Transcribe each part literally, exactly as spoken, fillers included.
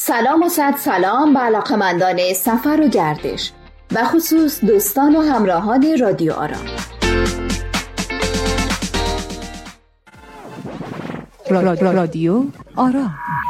سلام و صد سلام به علاقه‌مندان سفر و گردش، به خصوص دوستان و همراهان رادیو آرا. رادیو آرا.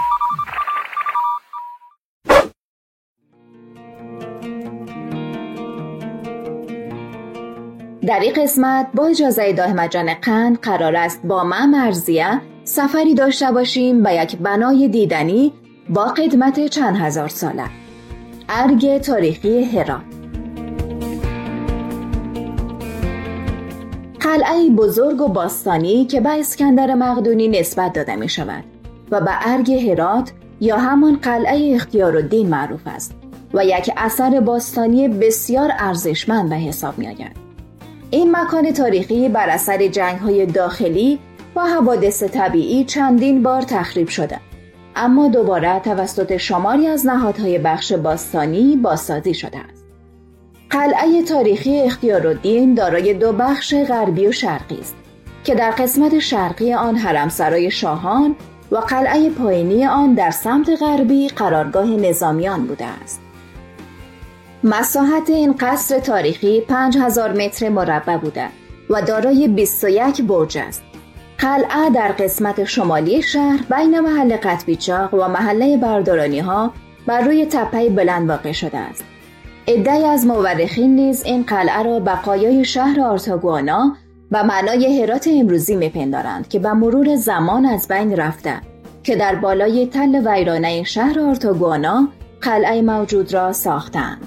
در این قسمت با اجازه دائم مجان قند قرار است با من مرضیه سفری داشته باشیم به یک بنای دیدنی با قدمت چند هزار ساله، ارگ تاریخی هرات. قلعه بزرگ و باستانی که به اسکندر مقدونی نسبت داده می شود و به ارگ هرات یا همان قلعه اختیارالدین معروف است و یک اثر باستانی بسیار ارزشمند به حساب می آید. این مکان تاریخی بر اثر جنگ‌های داخلی و حوادث طبیعی چندین بار تخریب شده، اما دوباره توسط شماری از نهادهای بخش باستانی بازسازی شده است. قلعه تاریخی اختیارالدین دارای دو بخش غربی و شرقی است که در قسمت شرقی آن حرمسرای شاهان و قلعه پایینی آن در سمت غربی قرارگاه نظامیان بوده است. مساحت این قصر تاریخی پنج هزار متر مربع بوده و دارای بیست و یک برج است. قلعه در قسمت شمالی شهر بین محل قطبیچاق و محله بردارانی ها بر روی تپه بلند واقع شده است. عده‌ای از مورخین نیز این قلعه را بقایای شهر آرتاگوانا و معنای هرات امروزی میپندارند که به مرور زمان از بین رفته، که در بالای تل ویرانه شهر آرتاگوانا قلعه موجود را ساختند.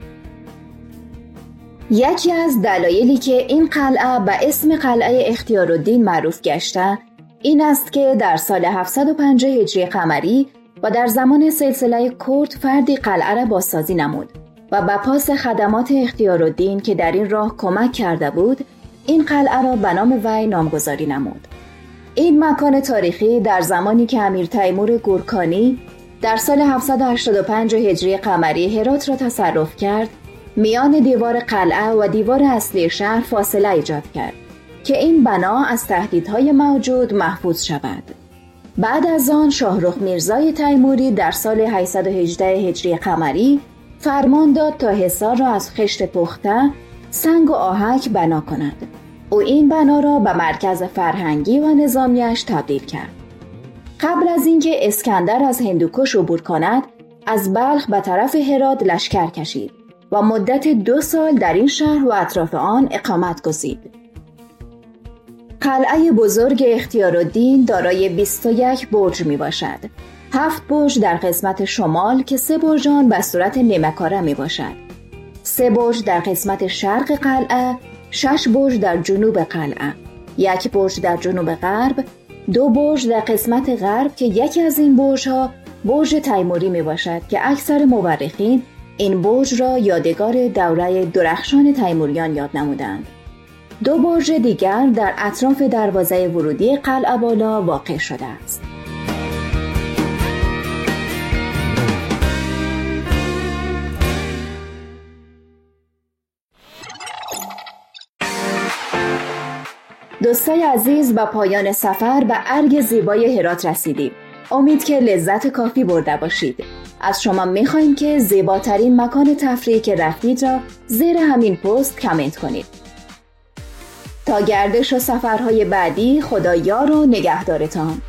یکی از دلایلی که این قلعه به اسم قلعه اختیارالدین معروف گشته این است که در سال هفتصد و پنجاه هجری قمری و در زمان سلسله کرد فردی قلعه را بازسازی نمود و به پاس خدمات اختیارالدین که در این راه کمک کرده بود، این قلعه را به نام وی نامگذاری نمود. این مکان تاریخی در زمانی که امیر تیمور گورکانی در سال هفتصد و هشتاد و پنج هجری قمری هرات را تصرف کرد، میان دیوار قلعه و دیوار اصلی شهر فاصله ایجاد کرد که این بنا از تهدیدهای موجود محفوظ شود. بعد از آن شاهرخ میرزای تیموری در سال هشتصد و هجده هجری قمری فرمان داد تا حصار را از خشت پخته، سنگ و آهک بنا کند. او این بنا را به مرکز فرهنگی و نظامیش تبدیل کرد. قبل از اینکه اسکندر از هندوکش عبور کند، از بلخ به طرف هرات لشکر کشید و مدت دو سال در این شهر و اطراف آن اقامت گزید. قلعه بزرگ اختیارالدین دارای بیست و یک برج می باشد. هفت برج در قسمت شمال که سه برج آن به صورت نیمه‌کاره می باشد. سه برج در قسمت شرق قلعه، شش برج در جنوب قلعه، یک برج در جنوب غرب، دو برج در قسمت غرب که یکی از این برج ها برج تیموری می باشد که اکثر مورخین این برج را یادگار دوره درخشان تیموریان یاد نمودند. دو برج دیگر در اطراف دروازه ورودی قلعه بالا واقع شده است. دوستای عزیز، به پایان سفر به ارگ زیبای هرات رسیدیم. امید که لذت کافی برده باشید. از شما میخوایم که زیباترین مکان تفریحی که رفتید را زیر همین پست کامنت کنید. تا گردش و سفرهای بعدی، خدا یار و نگهدارتان.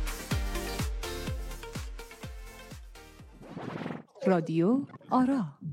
رادیو آرا.